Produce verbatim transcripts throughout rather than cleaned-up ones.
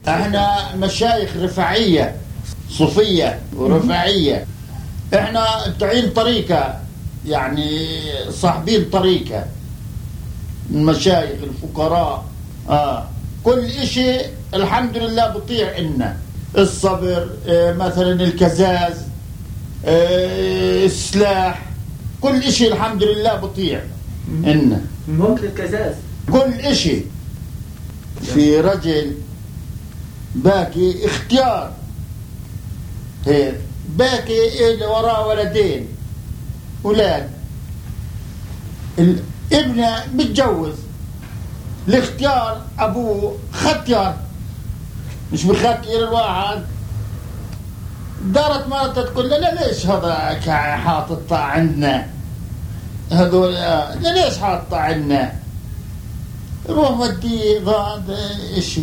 احنا مشايخ رفاعية صوفية ورفاعية، احنا تعين طريقة، يعني صاحبين طريقة، المشايخ الفقراء. آه. كل اشي الحمد لله بطيع إنا الصبر، اه مثلا الكزاز، اه السلاح، كل اشي الحمد لله بطيع إنا. ممكن الكزاز كل اشي. في رجل باكي اختيار هيك، باكي اللي وراه ولدين أولاد، الابن متجوز، الاختيار أبوه ختيار مش بختير الواحد. دارت مرته تقول له ليش هذا حاطط عندنا هذول، ليش حاطط عندنا، روح ودي ضاد اشي.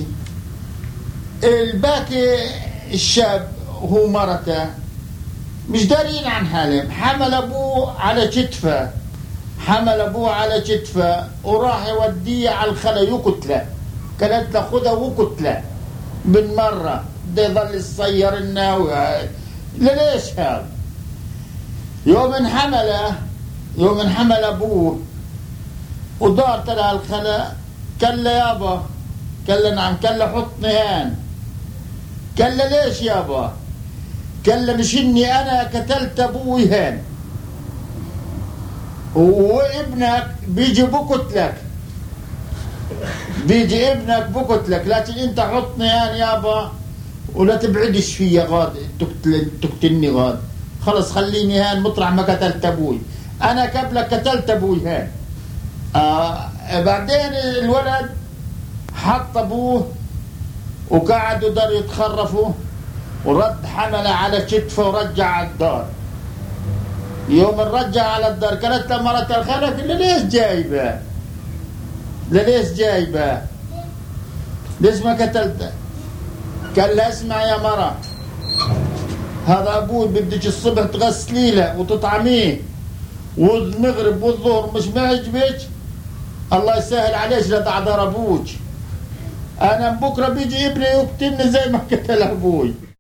الباقي الشاب هو مرته مش دارين عن حالهم، حمل ابوه على كتفه، حمل ابوه على كتفه وراح يوديه على الخلا يقتله. قالت له خذه وقتله بالمره، بده يظل يصير لنا و... ليش هذا؟ يوم انحمله، يوم انحمل ابوه ودار ترى الخلا، قال له يابا، قال له نعم، قال له حطني هان، قال له ليش يابا؟ قال له مش اني انا قتلت ابوي هان وابنك بيجي بقتلك، بيجي ابنك بقتلك، لكن انت حطني هان يابا ولا تبعدش فيا غاد، تقتل تقتلني غاد، خلص خليني هان مطرح ما قتلت ابوي، انا قبلك قتلت ابوي هان. آه بعدين الولد حط ابوه وقعدوا دار يتخرفوا، ورد حمله على كتفه ورجع على الدار. يوم رجع على الدار قالت له مرته الخالة، قال له ليش جايبه؟ ليش جايبه؟ ليش ما قتلته؟ قال له اسمع يا مرة، هذا ابوي بدك الصبح تغسلي له وتطعميه والمغرب والظهر، مش معجبك الله يسهل عليك لا تعذر ابوك، انا بكره بيجي ابني يقتلني زي ما قتل ابوي.